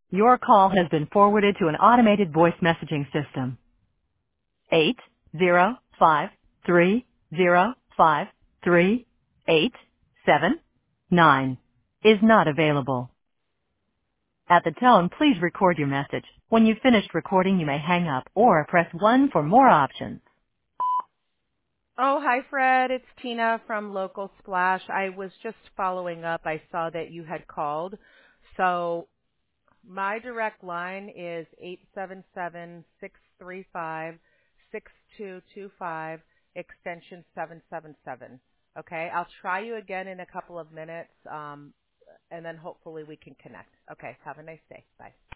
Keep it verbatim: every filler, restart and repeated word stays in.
Your call has been forwarded to an automated voice messaging system. Eight zero five three zero five three eight seven nine is not available. At the tone, please record your message. When you've finished recording, you may hang up or press one for more options. Oh, hi, Fred. It's Tina from Local Splash. I was just following up. I saw that you had called. So my direct line is eight seven seven, six three five, six two two five, extension seven seven seven. Okay, I'll try you again in a couple of minutes, um, and then hopefully we can connect. Okay, have a nice day. Bye.